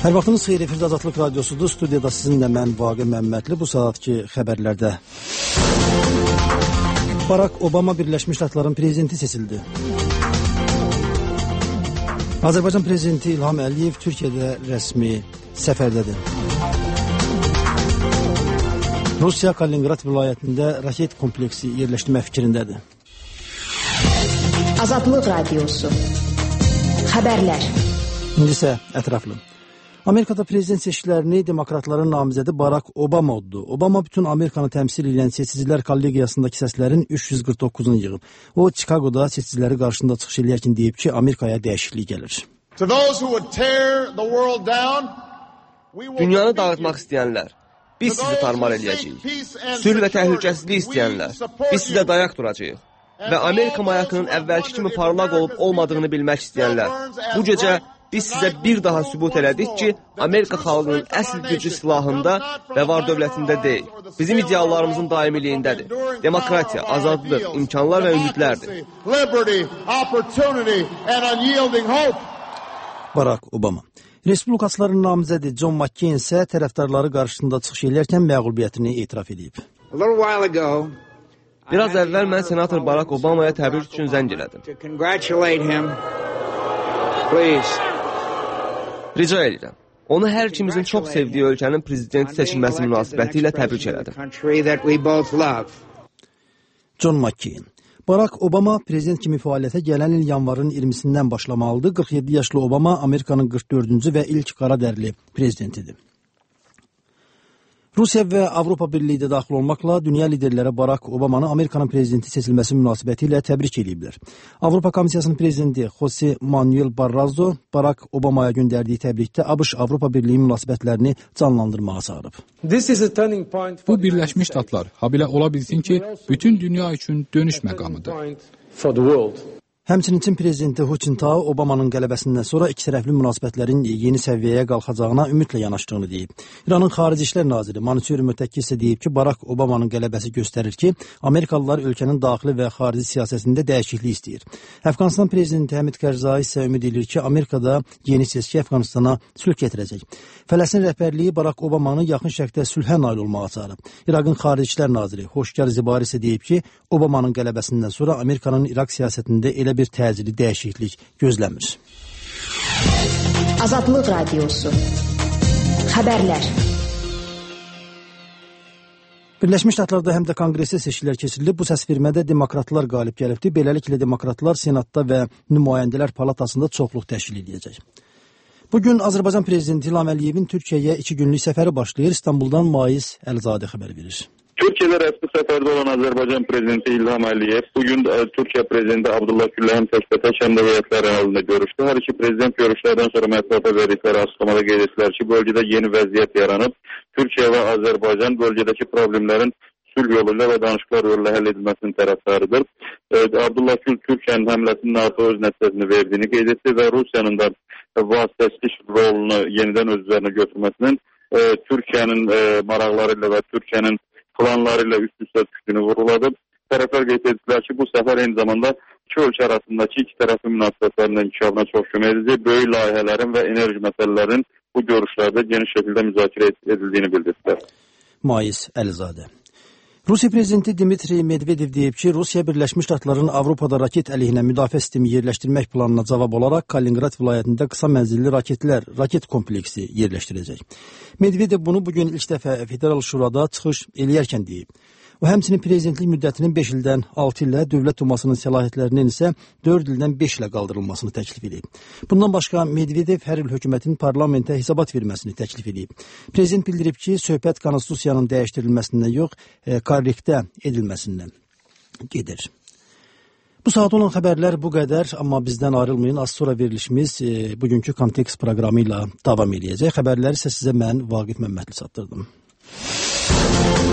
Hər vaxtınız xeyir, efirdə Azadlıq Radiosudur. Studiyada sizinlə mən Vaqif Məmmədli. Bu saatki xəbərlərdə Barack Obama Birləşmiş Ştatların prezidenti seçildi. Azərbaycan prezidenti İlham Əliyev Türkiyədə rəsmi səfərdədir. Rusiya Kaliningrad vilayətində raket kompleksi yerləşdirmə fikrindədir. Azadlıq Radiosu xəbərlər. İndi isə ətraflı. Amerikada prezident seçkilərini demokratların namizədi Barack Obama oldu. Obama bütün Amerikanı təmsil edən seçicilər kollegiyasındakı səslərin 349-unu yığıb. O, Chicago'da seçiciləri qarşısında çıxış edərkən deyib ki, Amerikaya dəyişiklik gəlir. Dünyanı dağıtmaq istəyənlər, biz sizi tarmar edəcəyik. Sülh və təhlükəsizlik istəyənlər, biz sizə dayaq duracağıq. Və Amerika mayakının əvvəlki kimi parlaq olub olmadığını bilmək istəyənlər, bu gecə biz sizə bir daha sübut elədik ki, Amerika xalqının əsl gücü silahında və var dövlətində deyil. Bizim ideallarımızın daimiliyindədir. Demokratiya, azadlıq, imkanlar və ümidlərdir. Barack Obama. Respublikaçıların namizədi John McCain isə tərəfdarları qarşısında çıxış edərkən məğlubiyyətini etiraf edib. Biraz əvvəl mən senator Barack Obamaya təbrik üçün zəng elədim. Rica edirəm. Onu hər ikimizin çox sevdiyi ölkənin prezidenti seçilməsi münasibəti ilə təbrik elədim. John McCain. Barack Obama prezident kimi fəaliyyətə gələn il yanvarın 20-sindən başlamalıdır. 47 yaşlı Obama Amerikanın 44-cü və ilk qaradərli prezidentidir. Rusiya və Avropa Birliyi də daxil olmaqla dünya liderləri Barack Obamanı Amerikanın prezidenti seçilməsi münasibəti ilə təbrik ediblər. Avropa Komissiyasının prezidenti Jose Manuel Barroso Barack Obamaya göndərdiyi təbrikdə ABŞ-Avropa Birliyi münasibətlərini canlandırmağa çağırıb. Bu Birləşmiş Ştatlar, habelə ola bilsin ki, bütün dünya üçün dönüş məqamıdır. Həmçinin Çin prezidenti Hu Jintao Obamanın qələbəsindən sonra ikitərəfli münasibətlərin yeni səviyyəyə qalxacağına ümidlə yanaşdığını deyib. İranın Xarici İşlər naziri Mansur Müttəki isə deyib ki, Barack Obamanın qələbəsi göstərir ki, Amerikalılar ölkənin daxili və xarici siyasətində dəyişiklik istəyir. Əfqanistan prezidenti Həmid Kərzai isə ümid edir ki, Amerikada yeni seçki Əfqanistana sülh gətirəcək. Fələstin rəhbərliyi Barack Obamanı yaxın şərqdə sülhə nail olmağa çağırıb. İraqın Xarici İşlər naziri Xoşkar Zibari isə deyib ki, Obamanın qələbəsindən sonra Amerikanın İraq siyasətində elə bir təcili dəyişiklik gözləmir. Azadlıq Radiosu xəbərlər. Birləşmiş Ştatlarda həm də konqresdə seçkilər keçirilib. Bu səsvermədə demokratlar qalib gəlibdi. Beləliklə demokratlar Senatda və Nümayəndələr Palatasında çoxluq təşkil edəcək. Bugün Azərbaycan prezidenti İlham Əliyevin Türkiyəyə 2 günlük səfəri başlayır. İstanbuldan Mayis Əlizadə xəbər verir. Türkiye'de resmi seferde olan Azerbaycan prezidenti İlham Aliyev bugün Türkiye prezidenti Abdullah Gül'le hem teşkilat hem de heyetler halinde görüştü. Her iki prezident görüşlerden sonra mətbuata verdikleri açıklamada qeyd etdilər ki, bölgede yeni vəziyyət yaranıb. Türkiye ve Azerbaycan bölgedeki problemlerin sülh yoluyla ve danışıklar yoluyla həll edilməsinin tərəfdarıdır. Abdullah Gül Türkiye'nin həmləsinin artıq öz nəticəsini verdiğini qeyd etdi və Rusiyanın da vasitəçilik rolunu yenidən öz üzerine götürməsinin Türkiye'nin maraqlarıyla ve Türkiye'nin planlarıyla üst-üste düştüğünü vurguladı. Tərəflər qeyd etdilər ki, bu səfər eyni zamanda iki ölkə arasındakı iki tərəfli münasibətlərin inkişafına çox kömək edəcək. Böyük layihələrin və enerji məsələlərinin bu görüşlərdə geniş şəkildə müzakirə edildiyini bildirdilər. Mayis Əlizadə. Rusiya prezidenti Dmitri Medvedev deyib ki, Rusiya Birləşmiş Ştatların Avropada raket əleyhinə müdafiə sistemi yerləşdirmək planına cavab olaraq Kaliningrad vilayətində qısa mənzilli raket kompleksi yerləşdirəcək. Medvedev bunu bugün ilk dəfə Federal Şurada çıxış eləyərkən deyib. O, həmçinin prezidentlik müddətinin 5 ildən 6 ilə, Dövlət Dumasının səlahiyyətlərinin isə 4 ildən 5 ilə qaldırılmasını təklif edib. Bundan başqa Medvedev hər il hökumətin parlamentə hesabat verməsini təklif edib. Prezident bildirib ki, söhbət konstitusiyanın dəyişdirilməsindən yox, korrektə edilməsindən gedir. Bu saat olan xəbərlər bu qədər, amma bizdən ayrılmayın. Az sonra verilişimiz bugünkü kontekst proqramı ilə davam edəcək. Xəbərləri isə sizə mən Vaqif Məmmədli çatdırdım.